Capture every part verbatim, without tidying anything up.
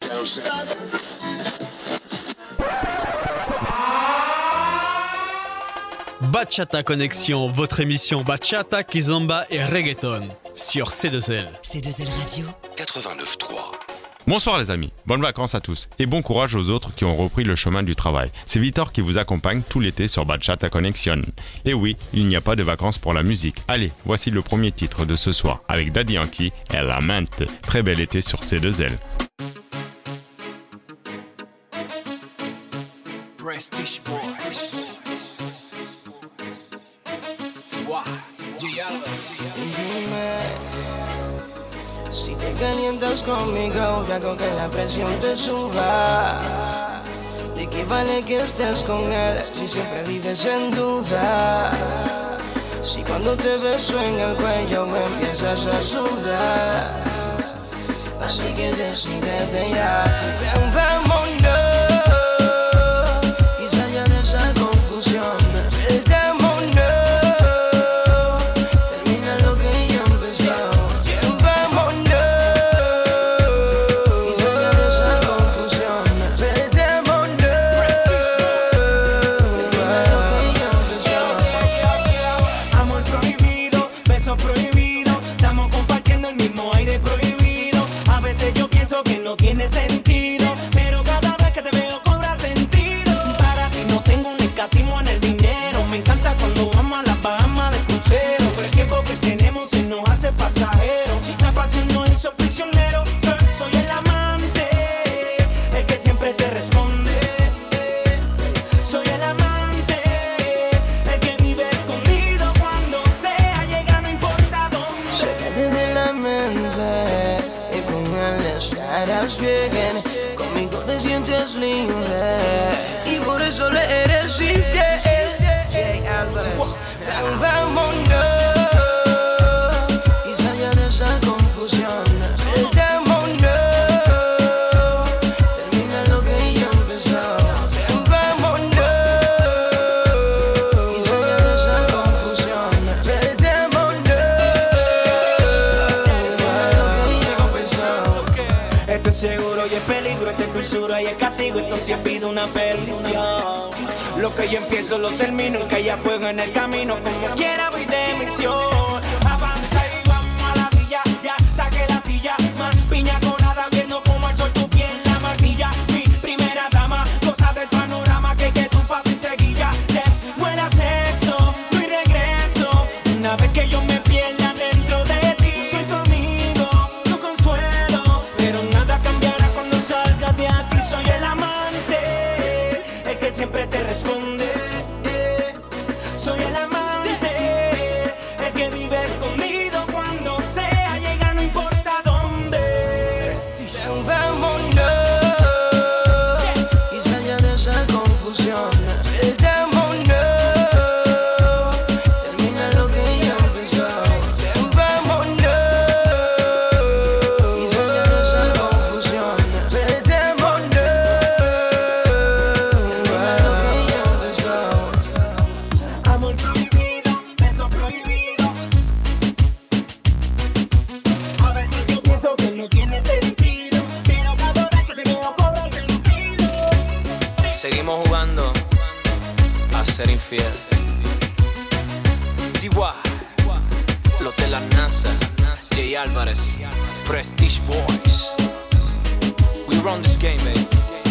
Bachata Connexion, votre émission Bachata, Kizomba et Reggaeton sur C deux L. C deux L Radio quatre-vingt-neuf trois. Bonsoir les amis, bonnes vacances à tous et bon courage aux autres qui ont repris le chemin du travail. C'est Victor qui vous accompagne tout l'été sur Bachata Connexion. Et oui, il n'y a pas de vacances pour la musique. Allez, voici le premier titre de ce soir avec Daddy Yankee et La Mente. Très bel été sur C deux L. Prestige Boys. Dime, si te calientas conmigo, yo hago que la presión te suba. ¿De qué vale que estés con él si siempre vives en duda? Si cuando te beso en el cuello me empiezas a sudar. Así que decídete ya, ven, vámonos. Tiene sentido, pero cada vez que te veo cobra sentido. Para ti no tengo un escatismo en el dinero. Me encanta cuando vamos a las Bahamas de crucero. Pero el tiempo que tenemos se nos hace pasajero. La pasión nos hizo prisionero. Soy el amante, el que siempre te responde. Soy el amante, el que vive escondido. Cuando sea llega no importa dónde. Sácate de la mente y con él estarás bien. Conmigo te sientes libre y por eso le eres infiel. Jay Alvarez, vámonos y salga de esa confusión. Vámonos, termina lo que ya empezó. Vámonos y salga de esa confusión. Vámonos. Esto es seguro y es peligro, esto es dulzura y es castigo, esto sí pido una perdición. Lo que yo empiezo lo termino, que haya fuego en el camino, como quiera voy de misión. Avanza y vamos a la villa, ya saqué la silla, más piña colada, viendo como el sol tu piel la martilla. Mi primera dama, cosa del panorama, que que tu papi seguilla. De buena sexo, no hay regreso, una vez que yo me pierda dentro de ti. Soy tu amigo, tu consuelo, pero nada cambiará cuando salgas de aquí. Soy el amante, el que siempre te responde. Soy el amante, el que vive escondido. Cuando sea llega no importa dónde. Vámonos y salga de esa confusión. Vámonos, termina lo que ya empezó. Vámonos y salga de esa confusión. Vámonos, termina lo que ya empezó. Amor prohibido, beso prohibido. A veces yo pienso que no tiene sentido, pero cada vez que te veo cobra sentido. Seguimos jugando a ser infiel. D Y, los de la NASA, Jay Alvarez, Prestige Boys. We run this game, baby.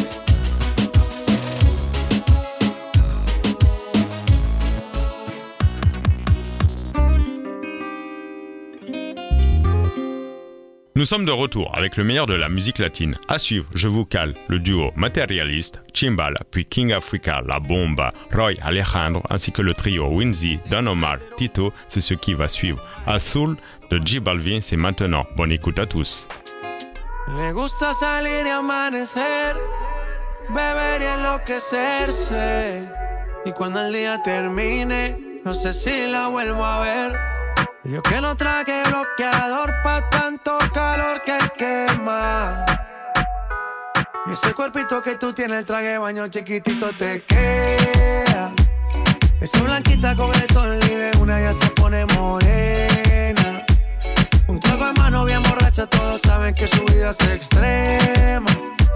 Nous sommes de retour avec le meilleur de la musique latine. À suivre, je vous cale le duo Materialist, Chimbala, puis King Africa, La Bomba, Roy Alejandro, ainsi que le trio Winzy, Don Omar, Tito, c'est ce qui va suivre. Azul de J Balvin, c'est maintenant. Bonne écoute à tous. Le gusta salir y amanecer, beber y enloquecerse. Y cuando el día termine, no sé si la vuelvo a ver. Yo que no traje bloqueador pa' tanto calor que quema. Y ese cuerpito que tú tienes, el traje de baño chiquitito te queda. Esa blanquita con el sol y de una ya se pone morena. Un trago en mano bien borracha, todos saben que su vida es extrema.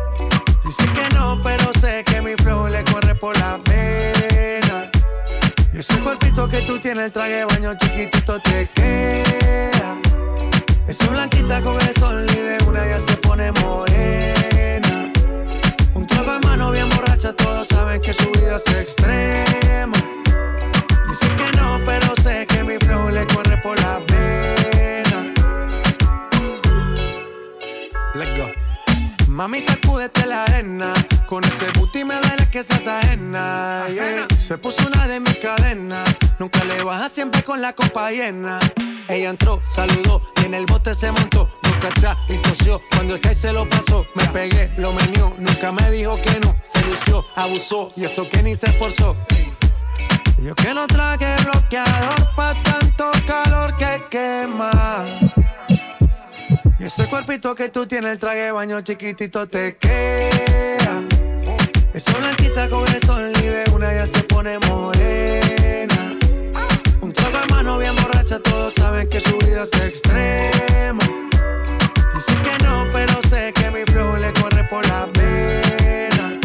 cuerpito que tú tienes, el traje de baño chiquitito te queda. Esa blanquita con el sol y de una ya se pone morena. Un trago en mano bien borracha, todos saben que su vida es extrema. Dicen que no, pero sé que mi flow le corre por la vena. Let's go. Mami, sacúdete la arena. Con ese booty me duele que seas ajena, yeah. Se puso una de mis cadenas. Nunca le baja, siempre con la copa llena. Ella entró, saludó y en el bote se montó. Boca atrás y tosió. Cuando el que se lo pasó, me pegué, lo menió. Nunca me dijo que no. Se lució, abusó y eso que ni se esforzó. Yo que no traje bloqueador pa' tanto calor que quema. Y ese cuerpito que tú tienes, el traje de baño chiquitito te queda. Esa blanquita con el sol y de una ya se pone morena. Un trago en mano bien borracha, todos saben que su vida es extrema. Dicen que no, pero sé que mi flow le corre por la vena.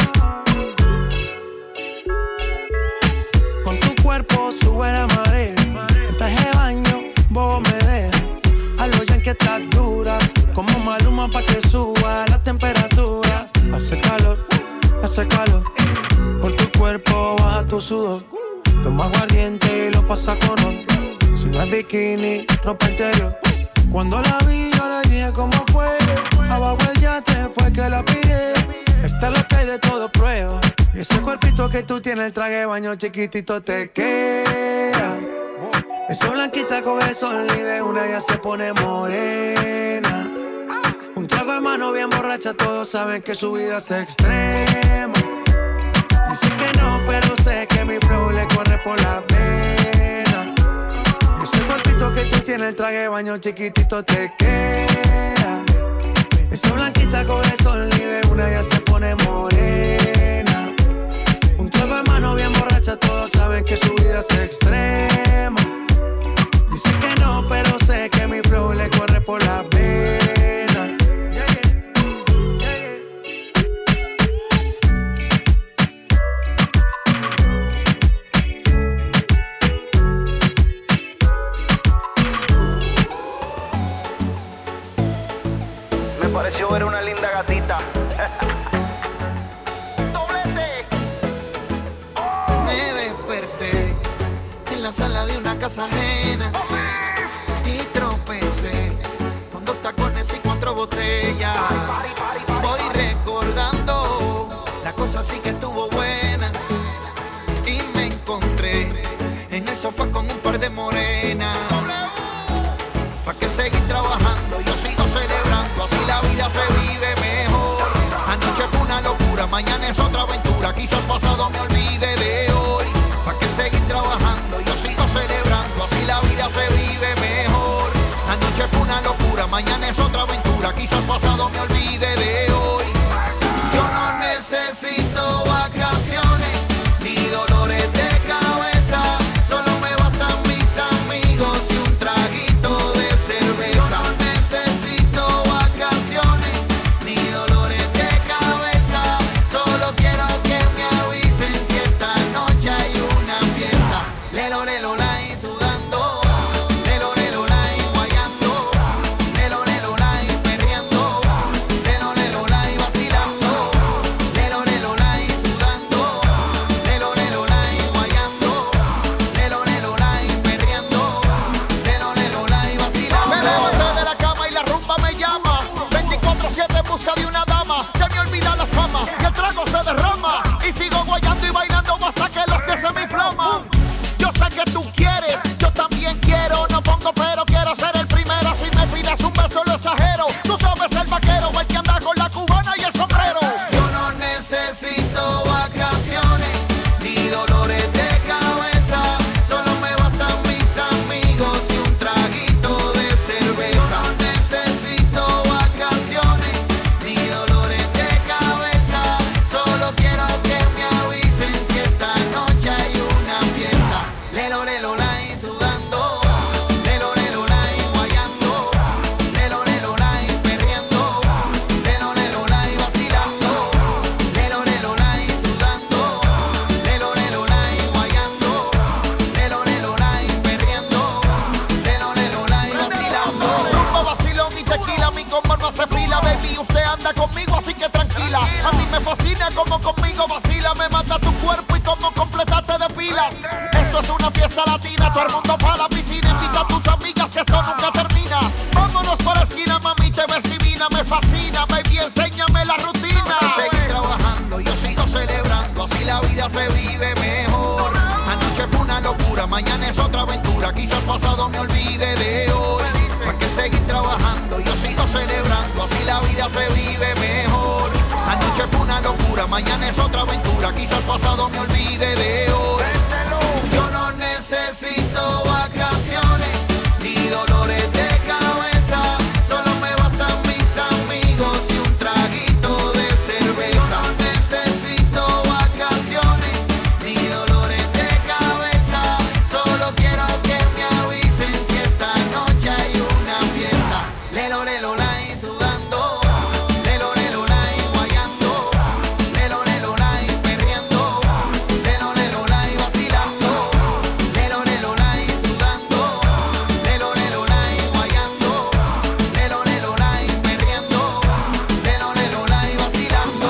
Con tu cuerpo sube la marea. En traje de baño, vos me dejas. A lo ya que estás dura, como Maluma pa' que suba la temperatura. Hace calor, hace calor. Por tu cuerpo baja tu sudor. Toma aguardiente y lo pasa con ron. Si no es bikini, ropa interior. Cuando la vi yo le dije cómo fue. Abajo el yate fue que la pillé. Esta es lo que hay de todo prueba. Y ese cuerpito que tú tienes, el traje de baño chiquitito te queda. Esa blanquita con el sol y de una ya se pone morena. Un trago de mano bien borracha, todos saben que su vida es extrema. Dicen que no, pero sé que mi flow le corre por la vena. Ese cuerpito que tú tienes, el traje de baño chiquitito te queda. Esa blanquita con el sol y de una ya se pone morena. Un trago de mano bien borracha, todos saben que su vida es extrema. Dicen que no, pero sé que mi flow le corre por la vena. Yeah, yeah. Yeah, yeah. Me pareció ver una linda gatita. ¡Doblete! Oh. Me desperté en la sala de una casa ajena y tropecé con dos tacones y cuatro botellas. Voy recordando, la cosa sí que estuvo buena y me encontré en el sofá con un par de morenas. ¿Pa' qué seguir trabajando? Yo sigo celebrando, así la vida se vive mejor. Anoche fue una locura, mañana es otra aventura. Quizás pasado me olvide de hoy. ¿Pa' qué seguir trabajando? Yo sigo celebrando, así la vida se vive mejor. Anoche fue una locura, mañana es otra aventura. Quizás pasado me olvide de hoy. Yo no necesito conmigo, así que tranquila. A mí me fascina como conmigo vacila. Me mata tu cuerpo y como completaste de pilas. Esto es una fiesta latina, todo el mundo pa' la piscina. Invita a tus amigas que esto nunca termina. Vámonos para la esquina, mami, te ves divina. Me fascina, baby, enséñame la rutina. Seguir trabajando, yo sigo celebrando. Así la vida se vive mejor. Anoche fue una locura, mañana es otra aventura. Quizás pasado me olvide de hoy. Hay que seguir trabajando, yo sigo celebrando. Así la vida se vive mejor. Anoche fue una locura, mañana es otra aventura. Quizás pasado me olvide de hoy. Yo no necesito vacaciones ni dolores de cabeza. Solo me bastan mis amigos y un traguito de cerveza. No necesito vacaciones ni dolores de cabeza. Solo quiero que me avisen si esta noche hay una fiesta. Lelo, lelo, lai, sudando. Lelo, lelo, lai, guayando. Lelo, lelo, lai, perreando. Lelo, lelo, lai, vacilando. Lelo, lelo, lai, sudando. Lelo, lelo, lai, guayando. Lelo, lelo, lai, perreando. Lelo, lelo, lai, vacilando.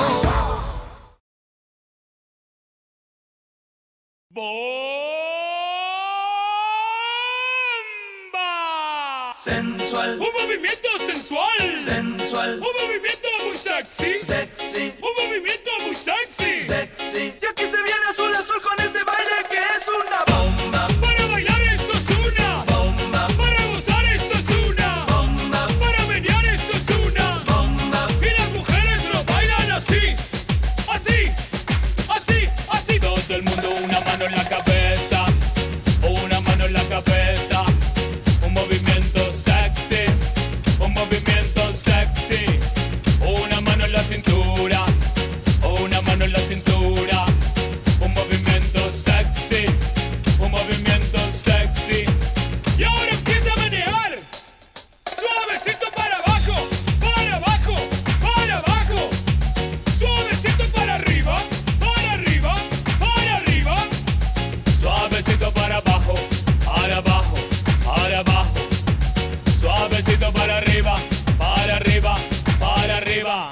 ¡Bomba! Sensual. Un movimiento sensual. Sensual. Un movimiento muy sexy. Sexy. Un movimiento muy sexy. Sexy. Y aquí se viene azul azul con este baile que es una bomba. Para bailar esto es una bomba. Para gozar esto es una bomba. Para menear esto es una bomba. Y las mujeres lo bailan así. Así. Así. Así. Todo el mundo una mano en la cabeza. Una mano en la cabeza. Un movimiento sexy. Un movimiento sexy. Una mano en la cintura. Una mano en la cintura. Un movimiento sexy. Un movimiento sexy. Y ahora empieza a menear. Suavecito para abajo. Para abajo. Para abajo. Suavecito para arriba. Para arriba. Para arriba. Suavecito para abajo. Para abajo. Para abajo. Suavecito para arriba. Para arriba. Para arriba.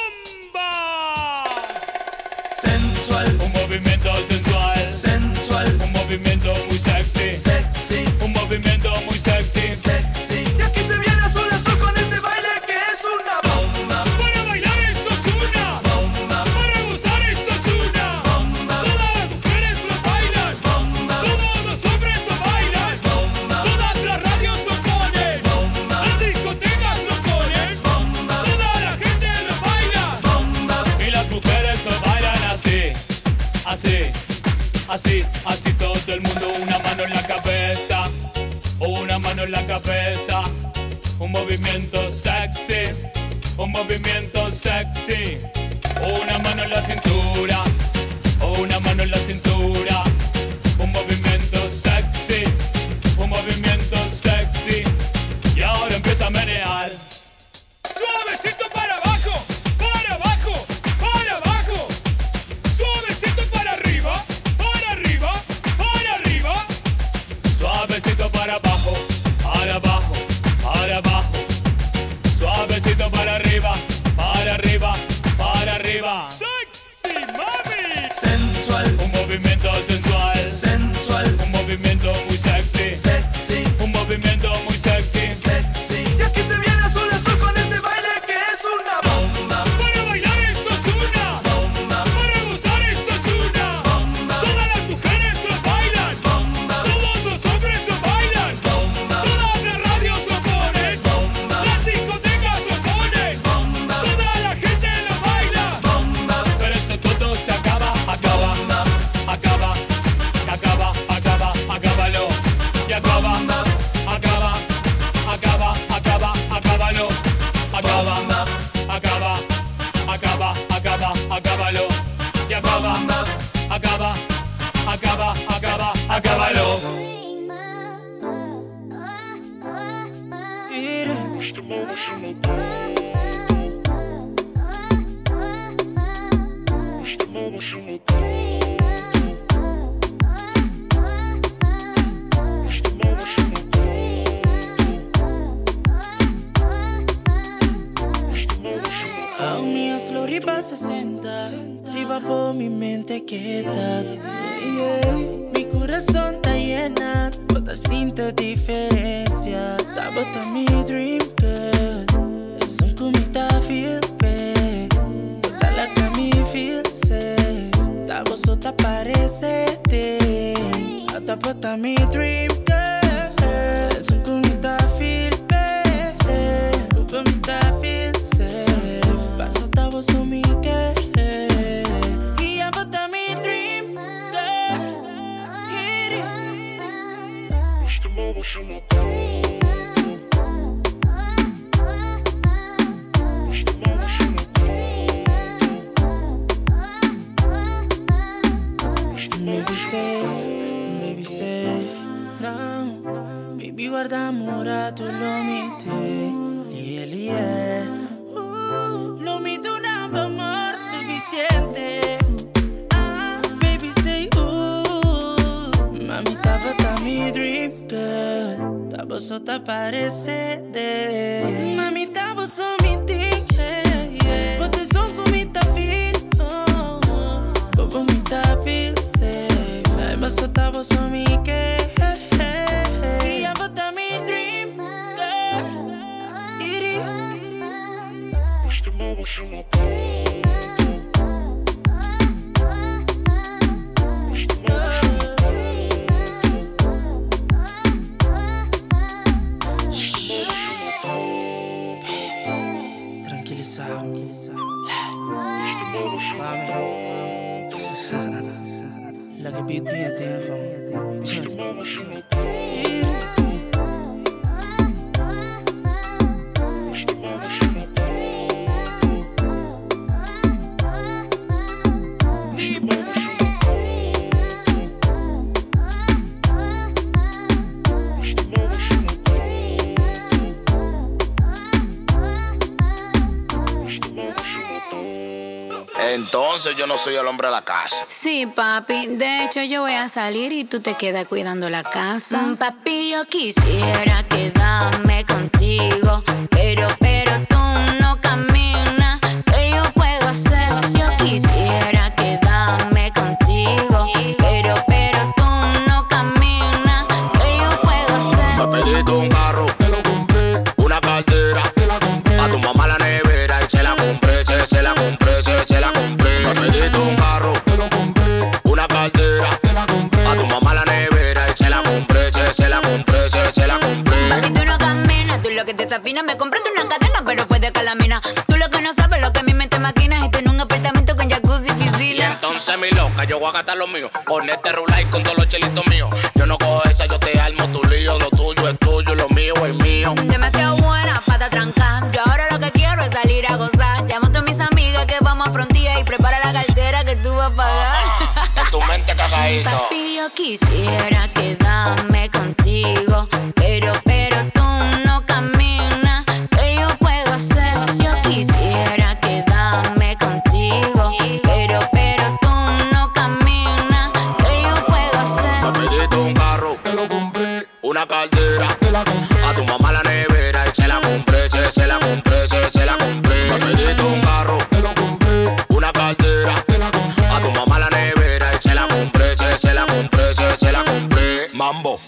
¡Bomba! Sensual. Un movimiento sensual. Sensual. Un movimiento muy sexy. Sexy. Un movimiento muy sexy. Sexy. Y aquí se viene azul azul con este baile que es una bomba. Para bailar esto es una bomba. Para gozar esto es una bomba. Todas las mujeres lo bailan. Bomba. Todos los hombres lo bailan. Bomba. Todas las radios lo ponen. Bomba. Las discotecas lo ponen. Bomba. Toda la gente lo baila. Bomba. Y las mujeres lo bailan así. Así. Así. Así todo el mundo una mano en la cabeza. Una mano en la cabeza. Un movimiento sexy. Un movimiento sexy. Una mano en la cintura. Una mano en la cintura. Un movimiento sexy. Un movimiento sexy. Y ahora empieza a menear. Suavecito para abajo. Para abajo. Para abajo. Suavecito para arriba. Para arriba. Para arriba. Suavecito para abajo. Para abajo. Para abajo. Suavecito para arriba. Para arriba. Para arriba. Sexy mami. Sensual. Un movimiento sensual. Sensual. Un movimiento muy sexy. Sexy. Un movimiento muy sexy. Sexy. Y aquí se viene azul azul con este baile que es una bomba. Para bailar esto es una bomba. Para gozar esto es una bomba. Todas las mujeres lo bailan. Bomba. Todos los hombres lo bailan. Bomba. Todas las radios lo ponen. Bomba. Las discotecas lo ponen. Bomba. Toda la gente lo baila. Bomba. Pero esto todo se acaba, acaba, acaba, acaba, acaba, acábalo. Y acaba, acaba, acaba, acaba, acábalo. Acaba, acaba, acaba, acaba, acábalo. Y acaba, acaba, acaba, acaba, acábalo. Aún mía slow riba sesenta, riba por mi mente quieta. Yeah. Mi corazón está llena, bota sinta diferencia. Ta bota mi dream girl, es un comita feel bad. Bota la que mi feel safe, ta vosota parece te. Ta bota mi dream girl, es un comita feel bad. Bota mi ta feel safe, paso ta voso mi que. Y ya bota mi dream girl. Baby say, baby say, no. Baby guarda amore, tu lo mite, lie lie. Uh, lo mite un amor suficiente. Ah, baby say, uh, mami ta bota mi dream girl, ta bosota parece de. Mami ta boso mi thing, yeah, yeah. Bote son comita feel, oh, oh. Bobo mi ta feel safe. Ay, bosota boso mi que, hey, hey, hey. Y ya bota mi dream girl, iri. Tranquilizado, mami. La que beat me a Entonces yo no soy el hombre de la casa. Sí, papi. De hecho, yo voy a salir y tú te quedas cuidando la casa. Mm, papi, yo quisiera quedarme contigo, pero, pero tú no caminas. ¿Qué yo puedo hacer? Yo quisiera quedarme contigo, pero, pero tú no caminas. ¿Qué yo puedo hacer? Me pediste un carro, te lo compré. Una cartera, te la compré. A tu mamá la nevera y se la compré, se, se la compré, se, se la compré. Me pediste un carro, te lo compré. Una cartera, te la compré. A tu mamá la nevera y se la compré, se, se la compré, se, se la compré. Papi, tú no caminas, tú lo que te desafinas. Me compraste una cadena, pero fue de calamina. Tú lo que no sabes, lo que mi mente maquina. Y tengo un apartamento con jacuzzi y piscina. Y entonces, mi loca, yo voy a gastar lo mío con este rulay, con todos los chelitos míos. Yo no cojo esa, yo te armo tu lío. Lo tuyo es tuyo, lo mío es mío. Demasiado buena, pata tranca. Yo ahora lo que quiero es salir a gozar. Llamo a todas mis amigas que vamos a frontilla y prepara la cartera que tú vas a pagar. En tu mente cagadito. Papi, yo quisiera quedarme contigo, pero, pero tú no caminas. ¿Qué yo puedo hacer? Yo quisiera quedarme contigo, pero, pero tú no caminas. ¿Qué yo puedo hacer? Me pediste un carro, te lo compré. Una cartera, te la compré. A tu mamá la nevera y se la compré, se, se la compré, se, se la compré. Me pediste un carro, te lo compré. Una cartera, te la compré. A tu mamá la nevera y se la compré, se, se la compré, se, se la compré. Mambo.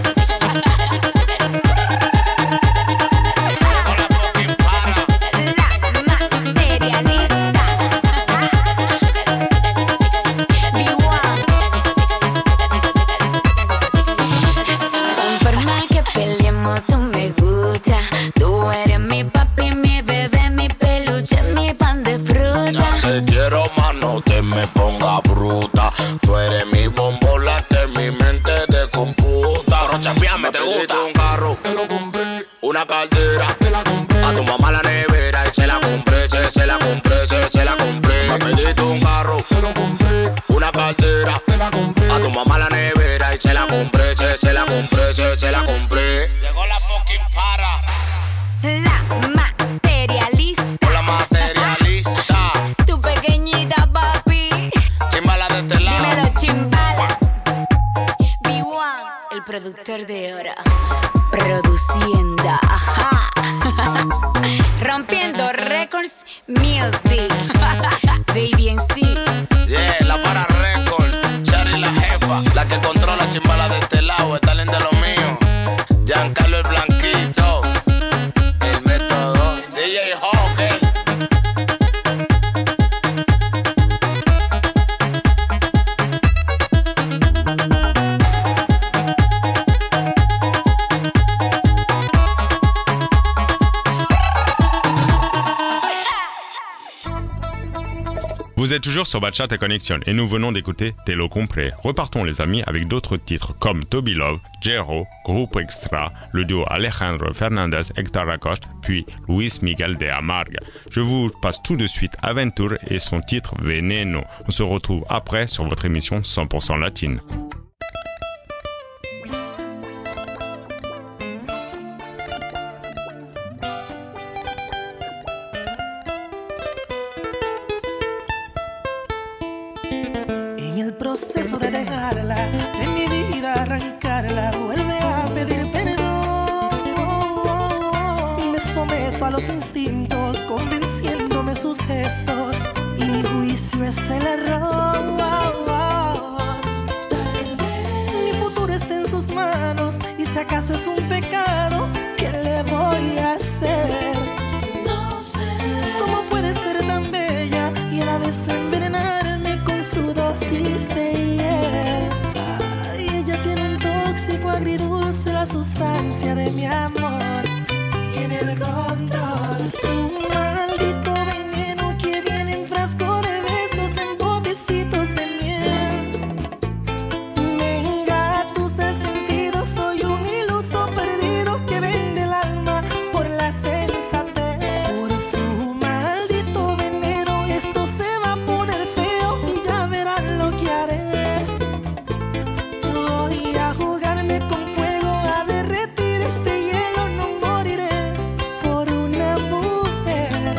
Tú me gusta, tú eres mi papi, mi bebé, mi peluche, mi pan de fruta. No te quiero más, no te me ponga bruta. Tú eres mi bombola que mi mente te computa. Pero chafiame, te gusta. Un carro, te lo compré. Una cartera, te la compré. A tu mamá la nevera y se la compré, se, se la compré, se, se la compré. Me pediste un carro, te lo compré. Una cartera, te la compré. A tu mamá la nevera y se la compré, se, se la compré, se, se la compré. Llegó la fucking para. La materialista. La materialista. Tu pequeñita papi. Chimbala de este lado. Dímelo, chimbala. B uno, el productor de oro. Produciendo, ajá. Rompiendo Records Music. Ey, baby en sí. Yeah, la para récord, Chari la jefa, la que controla chimbala de este lado, está de lo mío. Giancarlo el Blanquito, el método, D J Hawker. Vous êtes toujours sur Bachata Connection et nous venons d'écouter Te lo compré. Repartons les amis avec d'autres titres comme Toby Love, Jero, Grupo Extra, le duo Alejandro Fernandez, Héctor Acosta, puis Luis Miguel de Amarga. Je vous passe tout de suite Aventure et son titre Veneno. On se retrouve après sur votre émission cent pour cent latine. En el proceso de dejarla, de mi vida arrancarla, vuelve a pedir perdón. Me someto a los instintos, convenciéndome sus gestos, y mi juicio es el error. Mi futuro está en sus manos, y si acaso es un pecado, ¿qué le voy a hacer? No sé cómo puede ser tan bella y a la vez envenenarme con su dosis de hiel. Ay, ella tiene un tóxico agridulce, la sustancia de mi amor. Y en el control su maldito veneno que viene en frasco de besos, en botecitos de miel. Me engatusa el sentido, soy un iluso perdido que vende el alma por la sensatez. Por su maldito veneno esto se va a poner feo y ya verán lo que haré. Voy a jugarme con fuego, a derretir este hielo, no moriré por una mujer.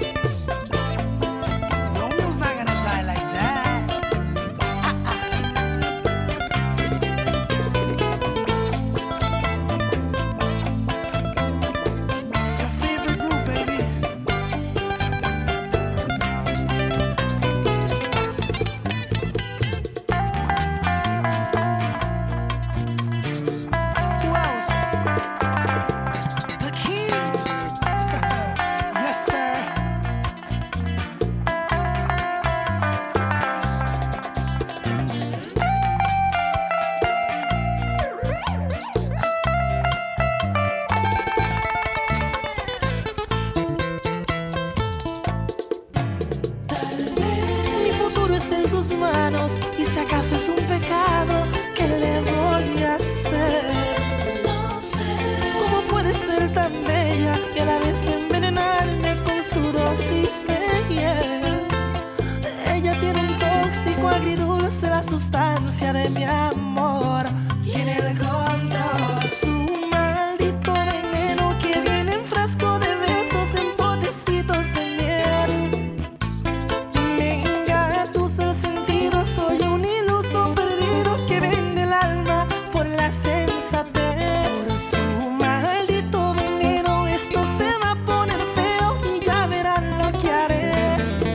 Romeo's not gonna die like that. Ah, ah. Your favorite group, baby. Who else? The Kings. Yes, sir. Mi futuro está en sus manos, y si acaso es un pecado, ¿qué le voy a hacer? No sé cómo puede ser tan bella y a la vez envenenarme con su dosis de hiel. Ella tiene un tóxico agridulce, la sustancia de mi amor. Y en el control su maldito veneno que viene en frasco de besos, en potecitos de miel. Me engatusa el sentido, soy un iluso perdido que vende el alma por la sensatez. Por su maldito veneno esto se va a poner feo y ya verán lo que haré.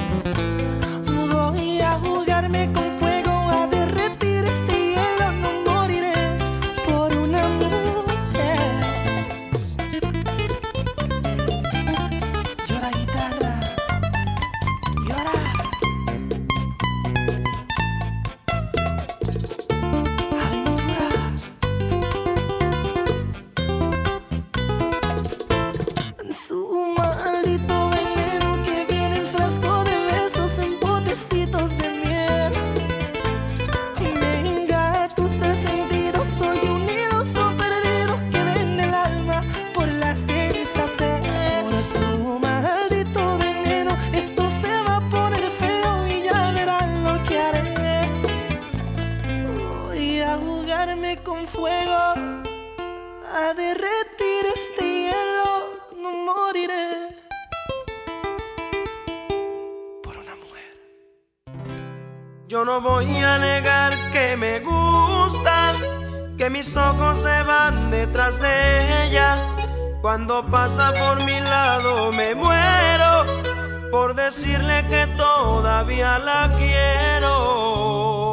Voy a jugarme con fuego, a derretir este hielo, no moriré por una mujer. Llora guitarra, llora. Aventura. Su maldito veneno que viene en frasco de besos, en potecitos de miel. Me engatusa el sentido, soy un iluso perdido que vende el alma por la sensatez. Por su maldito veneno esto se va a poner feo y ya verán lo que haré. Voy a jugarme con fuego, a derretir este hielo, no moriré por una mujer. Yo no voy a negar que me gusta, que mis ojos se van detrás de ella. Cuando pasa por mi lado me muero, por decirle que todavía la quiero.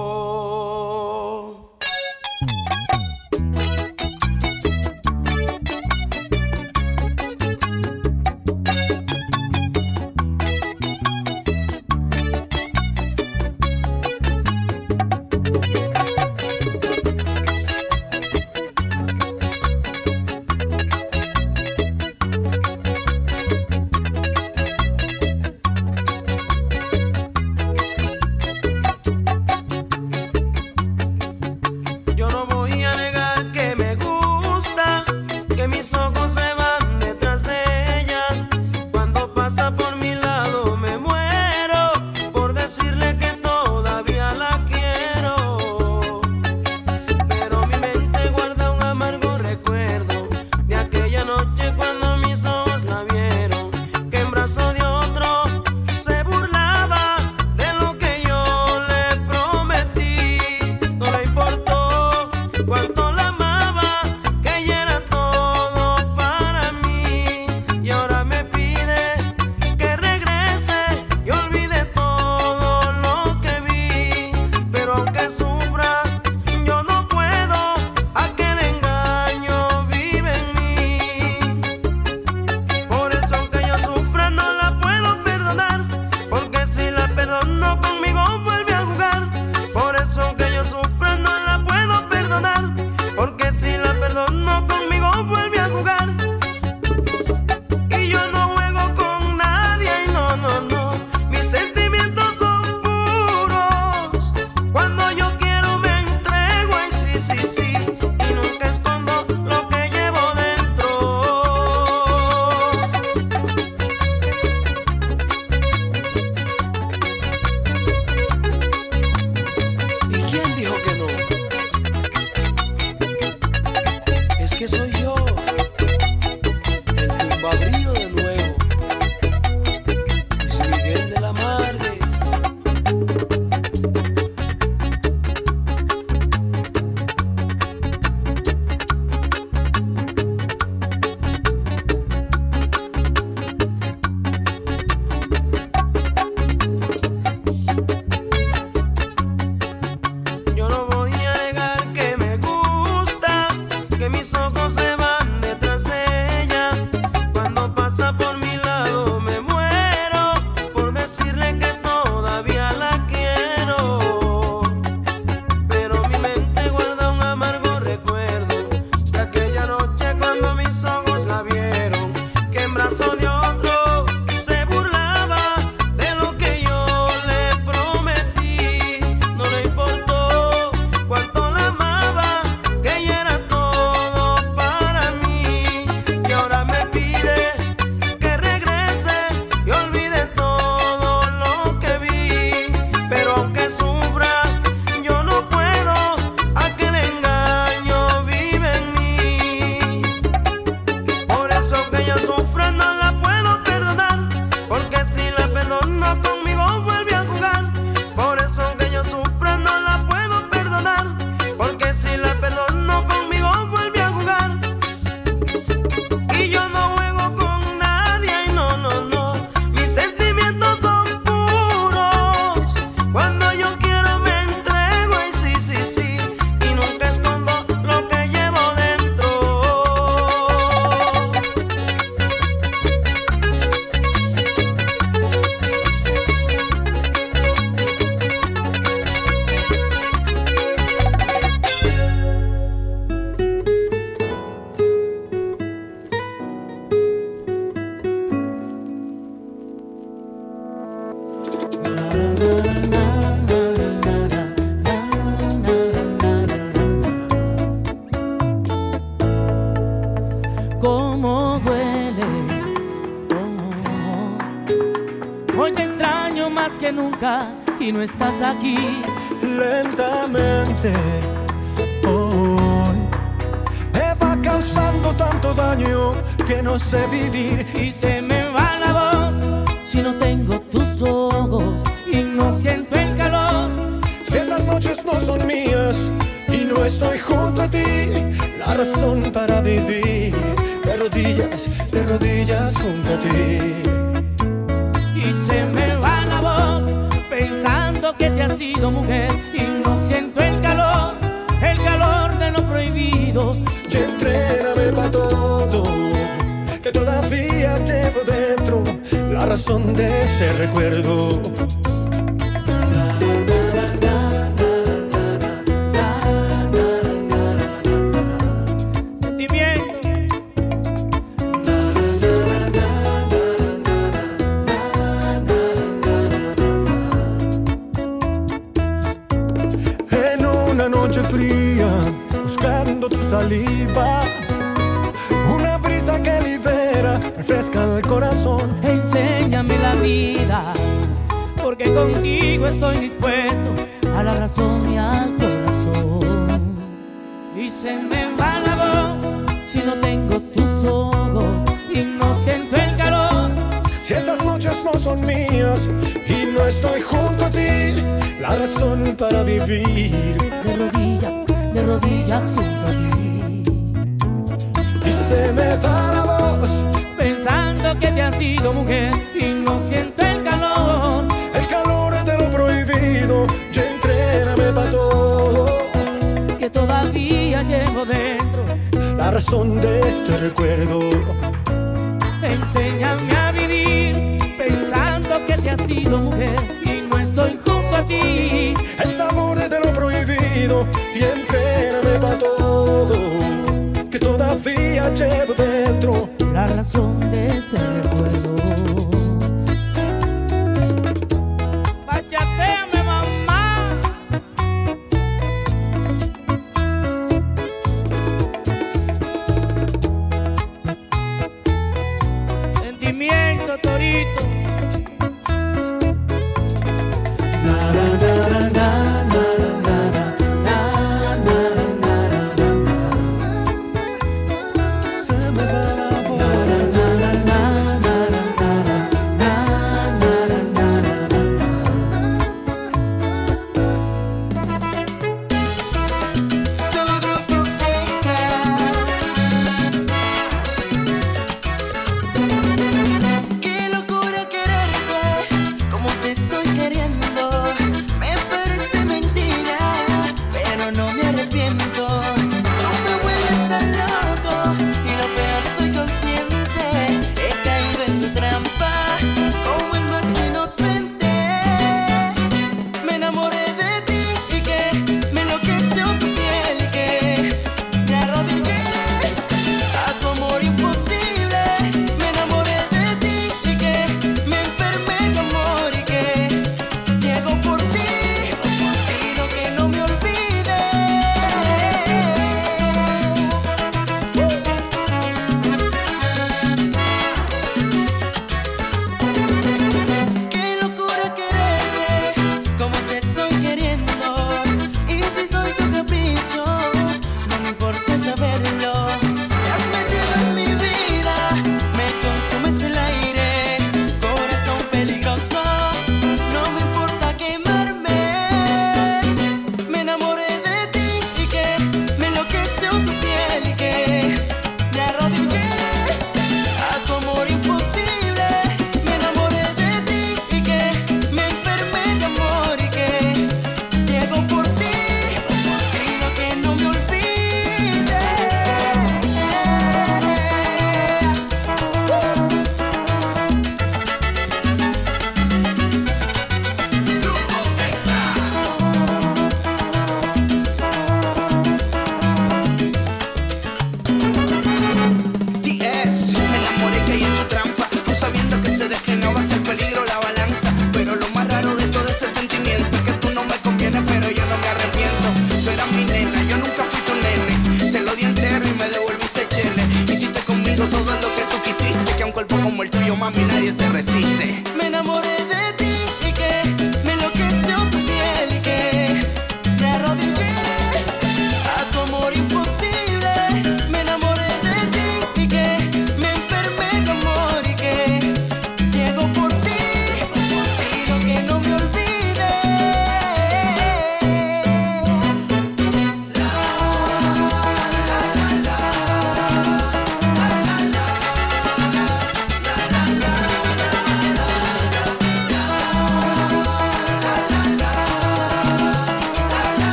Cómo duele, oh. Hoy te extraño más que nunca y no estás aquí. Lentamente hoy me va causando tanto daño que no sé vivir y se me va la voz si no tengo tus ojos y no siento el calor. Si esas noches no son mías y no estoy junto a ti, la razón para vivir, de rodillas, de rodillas junto a ti. Y se se me va la voz pensando que te has sido mujer y no siento el calor, el calor de lo prohibido. Y entréname pa' todo, que todavía llevo dentro la razón de ese recuerdo. Fría, buscando tu saliva, una brisa que libera, refresca el corazón. Enséñame la vida, porque contigo estoy dispuesto a la razón y al corazón. Y se me va la voz si no tengo tus ojos y no siento el calor. Si esas noches no son mías y no estoy junto a ti, la razón para vivir. De rodillas, de rodillas junto a mí. Y se me va la voz pensando que te has sido mujer y no siento el calor, el calor de lo prohibido. Y entréname pa' todo, que todavía llevo dentro la razón de este recuerdo. Enséñame a vivir pensando que te has sido mujer y no estoy junto a ti, el sabor de lo prohibido. Y entréname pa' todo, que todavía llevo dentro la razón de este recuerdo. Bachateame, mamá. Sentimiento, torito. Na, na, na, na, na, na.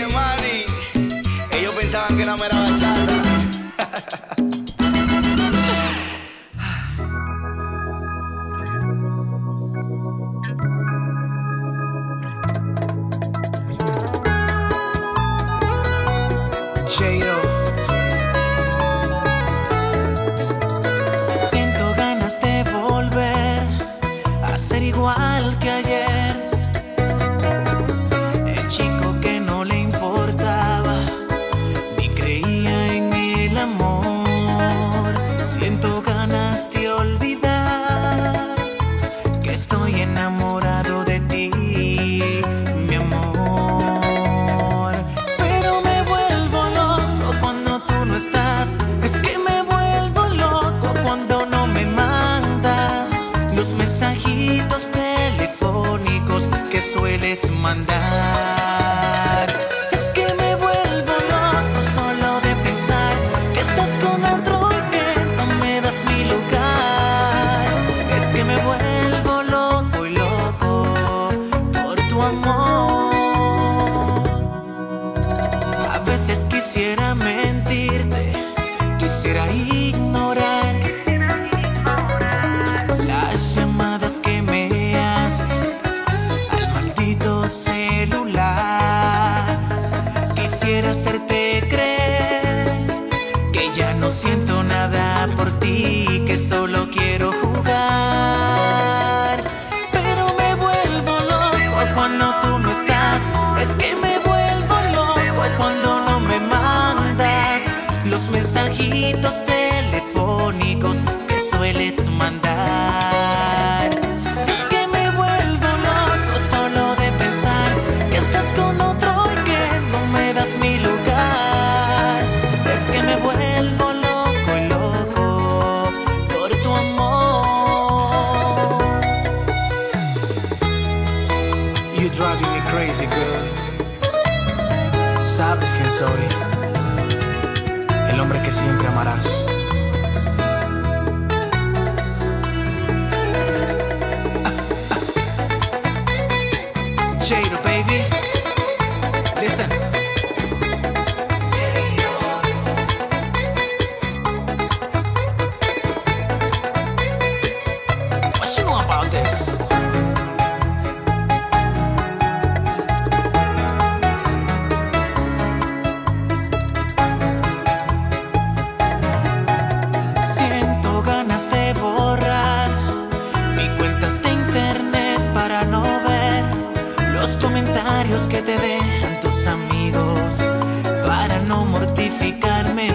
Oye, mani, ellos pensaban que no me era bachata. Cheiro. Siento ganas de volver a ser igual que ayer. El chico que no le importaba ni creía en el amor. Siento ganas de olvidar que estoy enamorado de ti, mi amor. Pero me vuelvo loco cuando tú no estás. Es que me vuelvo loco cuando no me mandas los mensajitos telefónicos que sueles mandar. Es que me vuelvo loco solo de pensar que estás con otro y que no me das mi lugar. Es que me vuelvo loco y loco por tu amor. A veces quisiera mentirte, quisiera ignorar las llamadas que me haces al maldito celular. Quisiera hacerte creer que ya no siento nada por ti, que solo quiero jugar. Pero me vuelvo loco cuando tú no estás. Es que me vuelvo loco cuando no me mandas los mensajitos telefónicos que sueles mandar. Es que me vuelvo loco solo de pensar que estás con otro y que no me das mi lugar. Es que me vuelvo loco y loco por tu amor. You driving me crazy, girl. Sabes quién soy, el hombre que siempre amarás. Cheiro, baby. Listen. What you know about this? Siento ganas de borrar mi cuentas de internet para no ver los comentarios que te dejan tus amigos, para no mortificarme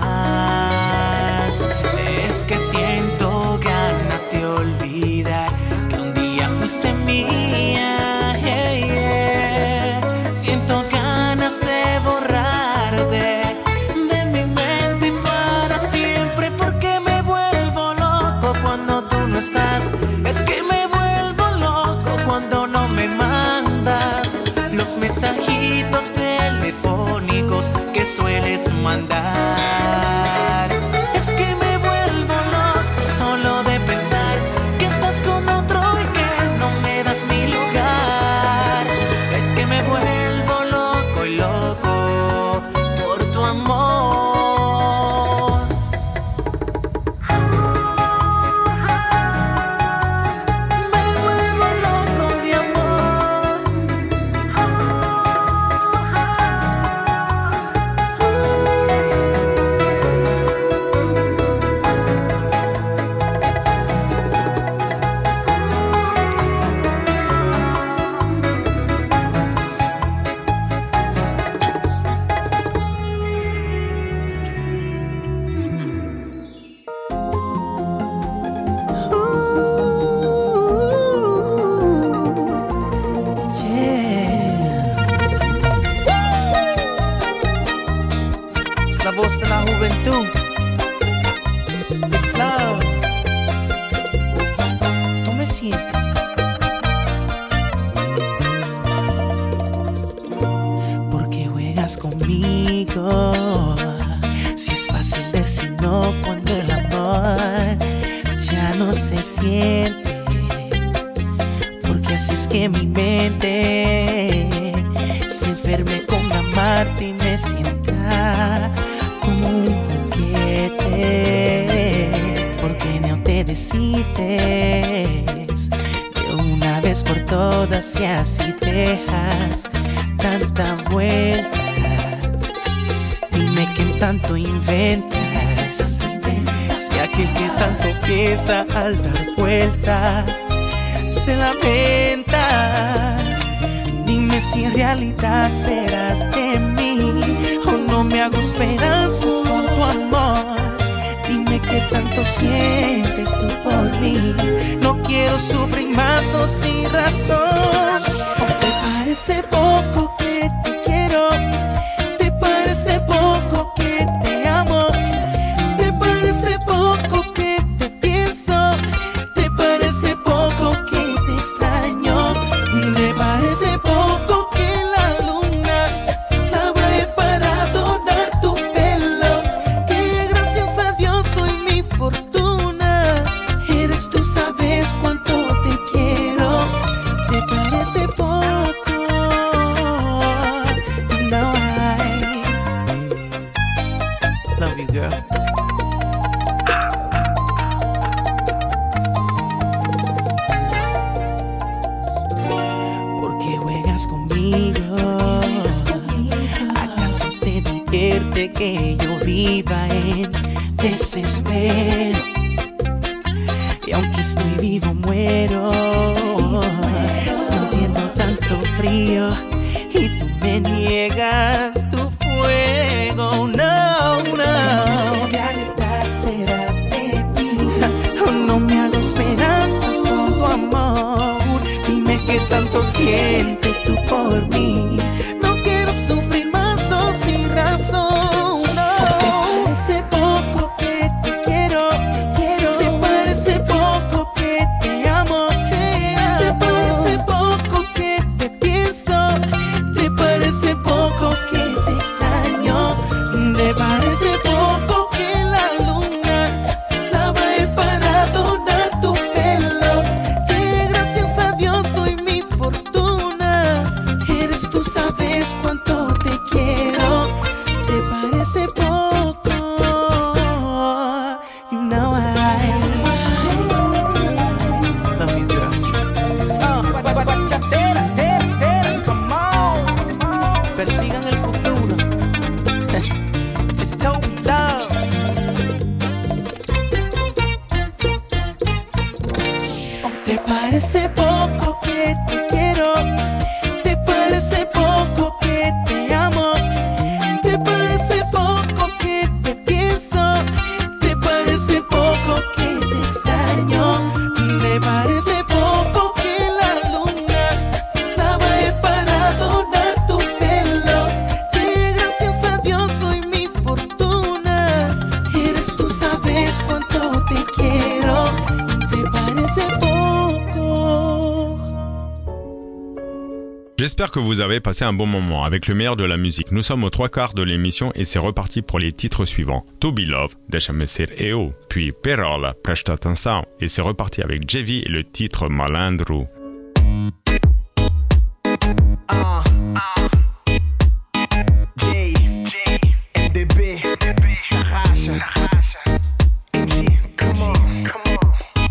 más. Es que siento ganas de olvidar que un día fuiste mía, yeah, yeah. Siento ganas de borrarte de mi mente para siempre, porque me vuelvo loco cuando tú no estás. Es que me vuelvo loco cuando no me mandas los mensajitos telefónicos que sueles mandar. Es que me vuelvo loco solo de pensar que estás con otro y que no me das mi lugar. Es que me vuelvo loco y loco por tu amor. Me vuelvo loco de amor. Es la voz de la juventud. It's love. ¿Tú me sientes? ¿Por qué juegas conmigo? Si es fácil decir no cuando el amor ya no se siente. Porque así es que mi mente se enferme con amar. amarte y me sienta como un juguete. ¿Por qué no te decides de una vez por todas y así dejas tanta vuelta? Dime quién tanto inventas, si aquel que tanto piensa al dar vuelta se lamenta. Dime si en realidad serás de mí o no me hago esperanzas con tu amor. Dime qué tanto sientes tú por mí. No quiero sufrir más, no sin razón. ¿O te parece poco que te quiero? ¿Te parece poco que te amo? ¿Te parece poco que te pienso? ¿Te parece poco que te extraño? ¿Te parece poco que la luna la bajé para donar tu pelo? Que gracias a Dios soy mi fortuna. Eres tú, sabes cuánto te quiero. ¿Te parece poco? No, I love you, girl. ¿Por qué juegas conmigo? ¿Acaso te divierte que yo viva en desespero? Y aunque estoy vivo muero, sintiendo tanto frío y tú me niegas tu fuego. No, no, en realidad serás de mí o no me hago esperanzas con tu amor. Dime qué tanto sientes tú por mí. No quiero sufrir más, no sin razón. No. ¿Te parece poco que te quiero? Te quiero. ¿Te parece poco que te amo? ¿Te parece poco que te pienso? ¿Te parece poco que te extraño? ¿Te parece poco que la luna la bajé para donar tu pelo? Que gracias a Dios soy mi fortuna. Eres tú, sabes cuánto te quiero. ¿Te parece poco? You know I love you, girl. Uh, bachatera, tera, tera, come on. Persigan el futuro. It's Toby Love. ¿O te parece poco que te quiero? ¿Te parece poco que te amo? ¿Te parece poco que te pienso? ¿Te parece poco que te extraño? ¿Te parece poco que la luna la bajé para donar tu pelo? Que gracias a Dios soy mi fortuna. Eres tú, sabes cuánto te quiero. ¿Te parece poco? J'espère que vous avez passé un bon moment avec le meilleur de la musique. Nous sommes aux trois quarts de l'émission et c'est reparti pour les titres suivants. To Be Love, Deixa-me Ser Eu, puis Perola, Presta Atenção, et c'est reparti avec Jevi et le titre Malandro. Ah, J, M D B, Racha, M G, come on, come on.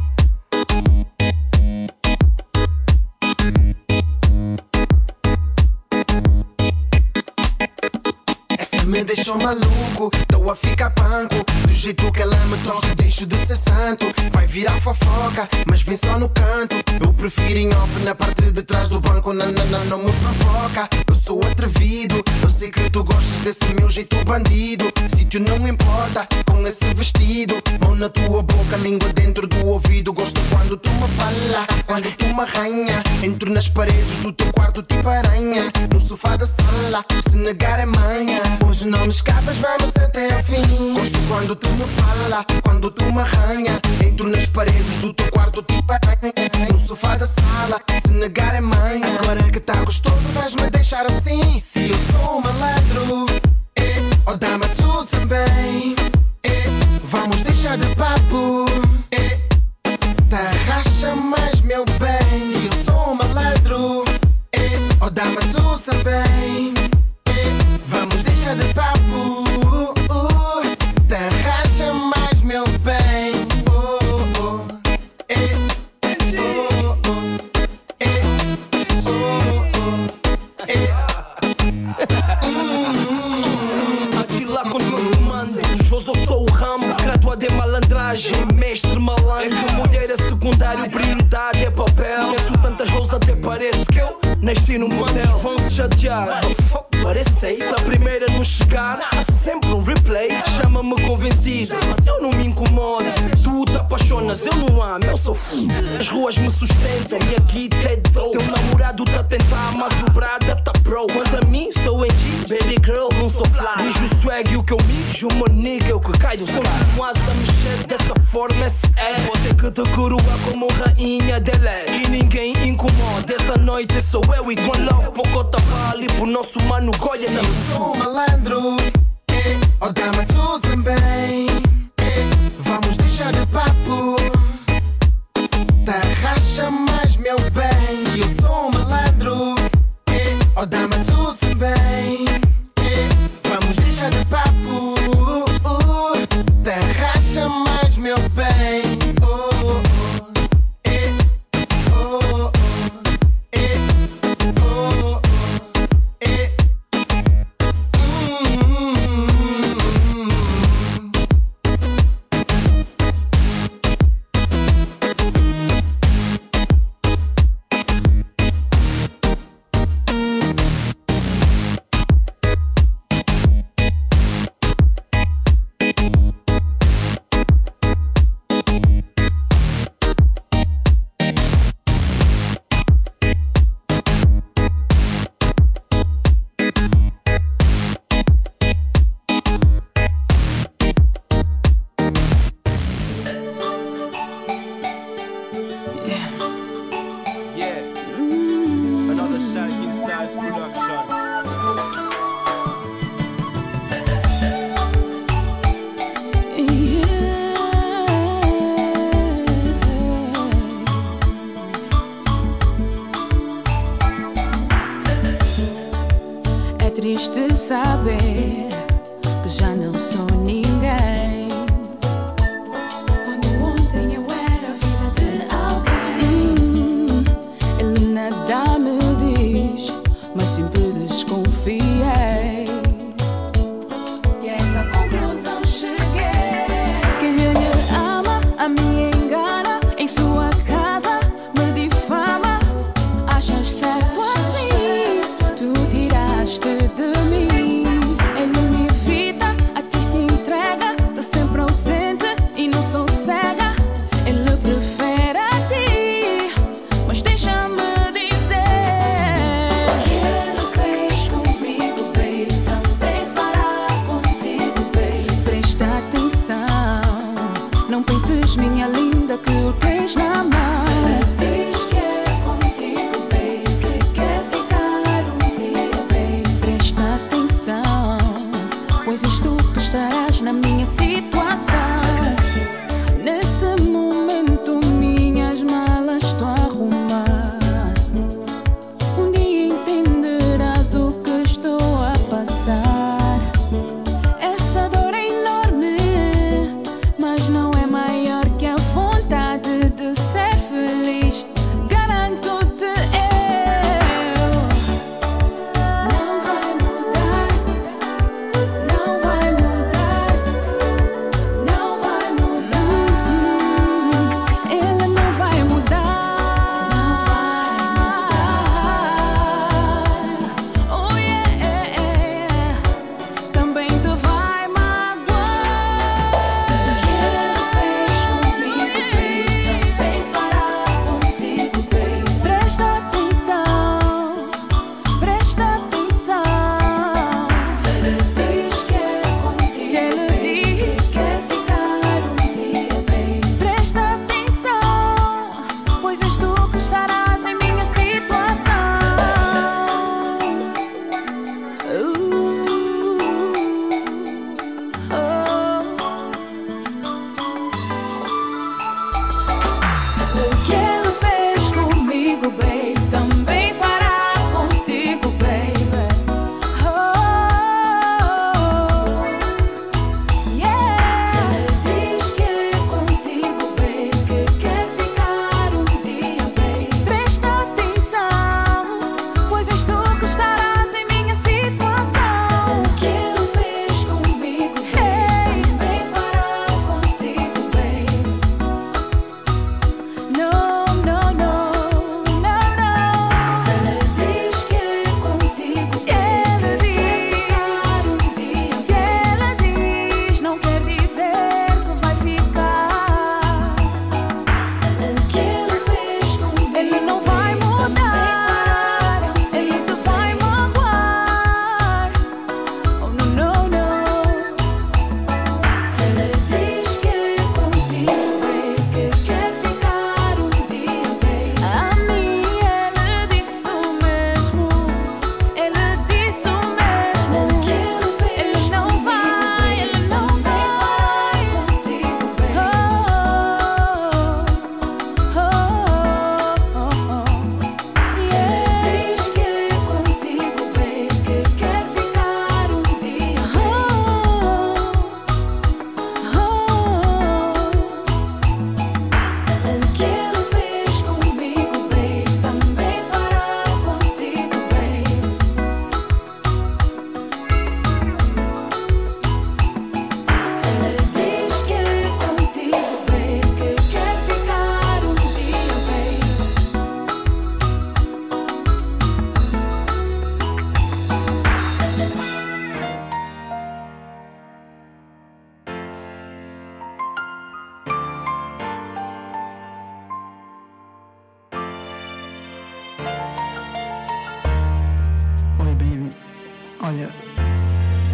Essa me deixou maluco, tô a ficar panco. Do jeito que ela me toca, deixo de ser santo. Vai virar fofoca, mas vem só no canto. Eu prefiro em off, na parte de trás do banco. Não, não, não, não me provoca. Eu sou atrevido, eu sei que tu gostas desse meu jeito bandido. Sítio não importa, com esse vestido. Mão na tua boca, língua dentro do ouvido. Gosto quando tu me fala, quando tu me arranha. Entro nas paredes do teu quarto tipo aranha. No sofá da sala, se negar é manha. Hoje não me escapas, vamos até ao fim. Gosto quando tu me fala, quando tu me arranha. Entro nas paredes do teu quarto tipo aranha. No sofá da sala, se negar é manha. Agora que tá gostoso, vais-me deixar assim. Se eu sou um malandro, eh, oh dá-me tudo também, eh, vamos deixar de papo, eh, tá racha mais meu bem. Se eu sou um malandro, eh, oh dá-me tudo também, eh, vamos Agir lá com os meus comandos. Joso, eu sou o Rambo, graduado em malandragem, mestre malandro. É que mulher é secundário, prioridade é papel. Conheço tantas rousas até parece que eu nasci num motel. Vão se chatear, oh, fuck, parecei. Se a primeira não chegar, há sempre um replay. Chama-me convencido, eu não me incomodo. Tu te apaixonas, eu não amo, eu sou f***. As ruas me sustentam, minha guita é dope. Teu namorado tá a tentar, mas o brada tá pro. Quanto a mim, sou N G, baby girl, não sou fly. Mijo o swag e o que eu mijo, uma nigga, eu que caio. Sou um asa a mexer dessa forma, esse é. Você que te coroa como rainha dela. E ninguém incomoda, essa noite sou eu e com love. Pouco tapali pro nosso mano Goya. Eu sou um malandro, eh, oh dama tudo também, eh, vamos deixar de papo. Tá racha mais meu bem. Eu sou um malandro, eh, oh dama tudo também, eh, vamos deixar de papo. Tá racha mais meu bem. Oh, eh, oh, eh, oh, eh. Triste saber que já não sou ninguém. Quando ontem eu era filha de alguém. hum, Ele nada me diz, mas sempre desconfiei. E a essa conclusão cheguei. Quem ele ama, a me engana. Em sua casa me difama. Achas certo assim? Tu tiraste de mim. Ele me evita, a ti se entrega. Tá sempre ausente e não sou cega. Ele prefere a ti, mas deixa-me dizer que ele fez comigo, baby, também fará contigo, baby. Presta atenção, não penses, minha linda, que o tens na mão. Se ele diz que é contigo, baby, que quer ficar um dia, baby, presta atenção, pois és tu que estarás na minha situação. Nesse momento minhas malas estou a arrumar. Um dia entenderás o que estou a passar. Essa dor é enorme, mas não é maior que a fome.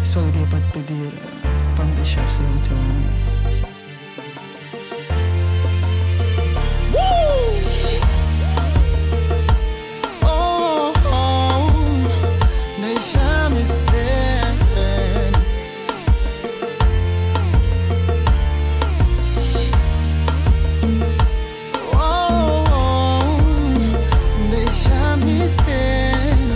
Só liguei para te pedir para me deixar ser o teu amigo. Oh, oh, deixa-me ser. Oh, oh, deixa-me ser.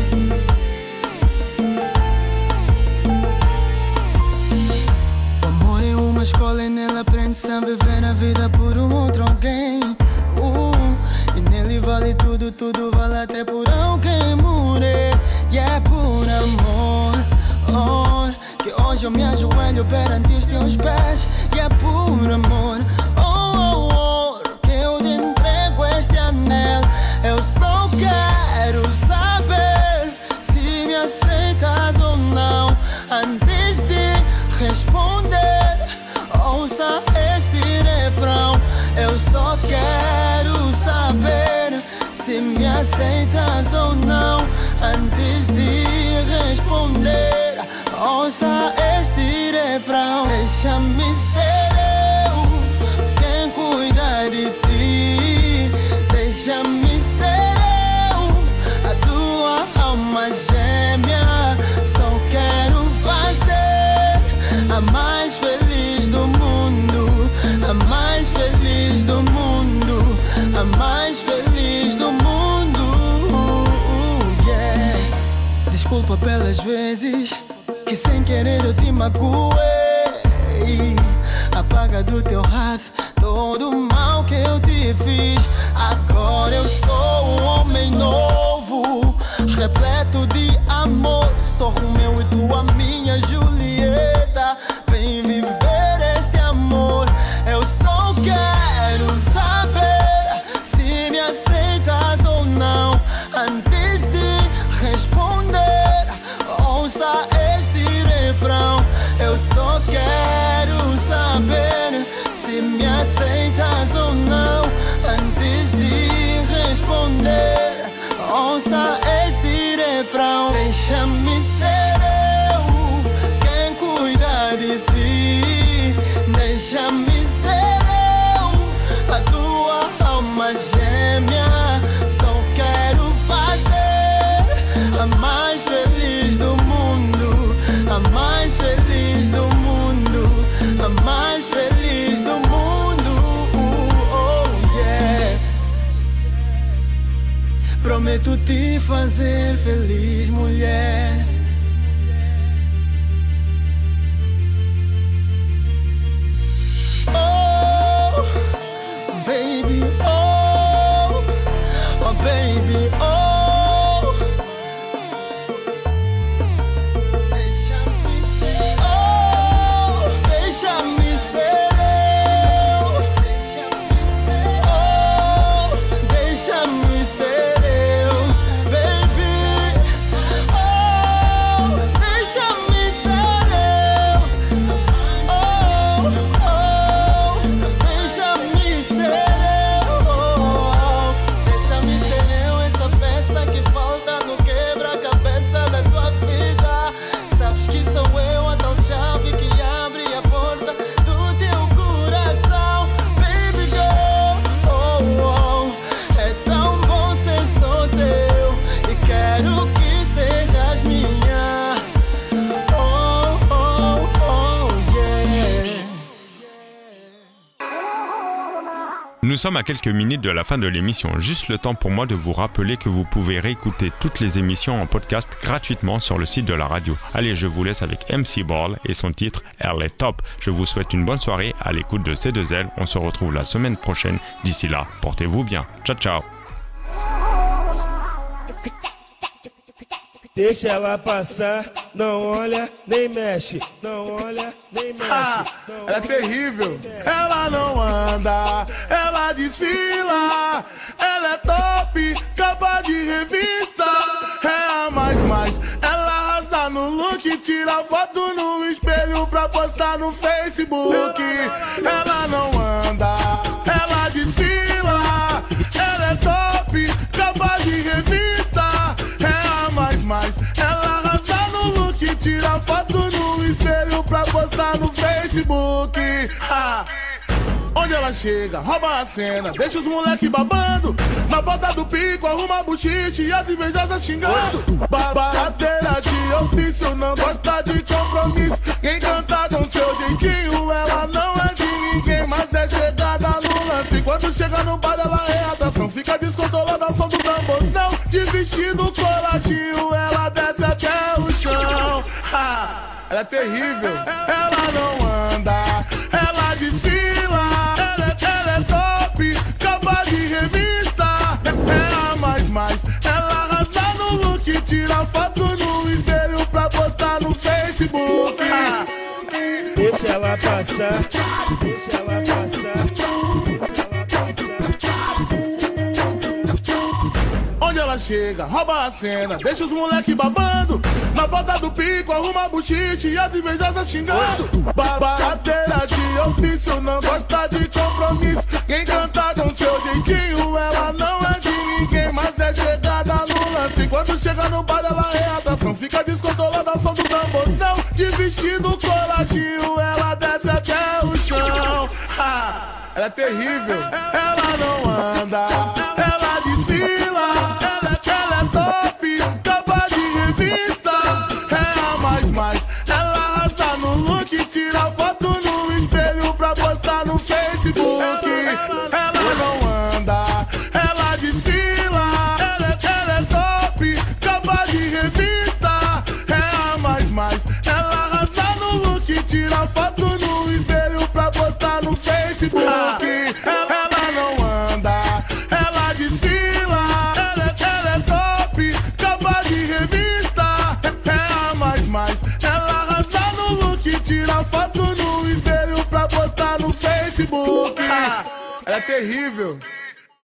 Escola e nele aprende-se a viver a vida por um outro alguém. uh, E nele vale tudo, tudo vale até por alguém morrer. E é por amor, oh, que hoje eu me ajoelho perante os teus pés. E é por amor, oh, oh, oh, que eu te entrego este anel. Eu só quero saber se me aceitas ou não. Antes de responder, ouça este refrão. Eu só quero saber se me aceitas ou não. Antes de responder, ouça este refrão. Deixa-me ser eu quem cuida de ti. Deixa-me ser eu a tua alma gêmea. Só quero fazer a mais feliz do mundo, a mais feliz do mundo, a mais feliz do mundo, yeah. Desculpa pelas vezes que sem querer eu te magoei. Apaga do teu radar todo o mal que eu te fiz. Agora eu sou um homem novo, repleto de amor. Sou Romeu e tu a minha Julieta. Vem viver este amor. Eu só quero saber se me aceitas ou não. Antes de responder, ouça este refrão. Eu só quero saber se me aceitas ou não. Antes de responder, ouça este refrão. Deixa-me ser eu quem cuida de ti. Deixa-me ser eu a tua alma gêmea. Só quero fazer a mais feliz do mundo, a mais feliz do mundo, a mais feliz do mundo, oh, yeah. Prometo te fazer feliz, mulher. Oh, baby, oh, oh, baby, oh. Nous sommes à quelques minutes de la fin de l'émission, juste le temps pour moi de vous rappeler que vous pouvez réécouter toutes les émissions en podcast gratuitement sur le site de la radio. Allez, je vous laisse avec M C Ball et son titre Elle est top. Je vous souhaite une bonne soirée à l'écoute de C deux L. On se retrouve la semaine prochaine. D'ici là, portez-vous bien. Ciao, ciao. Deixa ela passar, não olha, nem mexe, não olha, nem mexe. Ah, ela é terrível. Ela não anda, ela desfila. Ela é top, capa de revista. É a mais mais, ela arrasa no look. Tira foto no espelho pra postar no Facebook. Ela não anda, ela desfila. Ela é top, capa de revista. É a mais mais, ela arrasa no look. Tira foto no postar no Facebook. Ha. Onde ela chega, rouba a cena, deixa os moleque babando. Na bota do pico, arruma buchiche e as invejosas xingando. Babadeira de ofício, não gosta de compromisso. Quem canta com seu jeitinho, ela não é de ninguém, mas é chegada no lance. Quando chega no bar, ela é atração. Fica descontrolada ao som do tamborzão. De vestido coladinho, ela desce até o chão. Ha, ela é terrível, ela não anda, ela desfila. Mas ela arrasa no look, tira foto no espelho pra postar no Facebook. Deixa ela passar, deixa ela passar, deixa ela passar. Onde ela chega, rouba a cena, deixa os moleque babando. Na bota do pico, arruma buchiche e as invejosas xingando. Babadeira de ofício, não gosta de compromisso. Quem canta com seu jeitinho, ela não é de ninguém, mas é chegada no lance. Quando chega no bar, ela é atração. Fica descontrolada ao som do tamborzão. De vestido coladinho, ela desce até o chão. Ha, ela é terrível, ela não anda, ela desfila. Ela, ela é top, capa de revista. É a mais mais, ela arrasa no look, tira foto no espelho pra postar no Facebook. Ela não anda, ela desfila. Ela, ela é top, capa de revista. É a mais mais, ela arrasa no look, tira foto no espelho pra postar no Facebook. Ela não anda, ela desfila. Ela, ela é top, capa de revista. É a mais mais, ela arrasa no look, tira foto no espelho pra postar no Facebook. Ela é terrível.